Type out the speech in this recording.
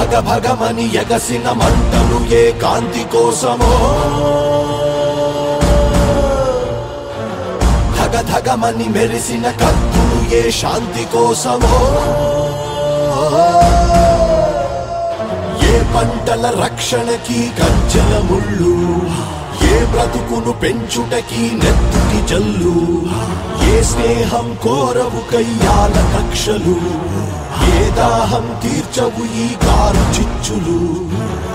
భగమని ఎగసిన మంటలు ఏ కాంతి కోసమో ధగమని మెరిసిన కత్తులు ఏ శాంతి కోసమో ఏ పంటల రక్షణకి గజ్జల ముళ్ళు ఏ బ్రతుకును పెంచుటకి నెత్తుటి జల్లు ఏ స్నేహం కోరవు కయ్యాల కక్షలు ఏ దాహం తీర్చవు ఈ కారు చిచ్చులు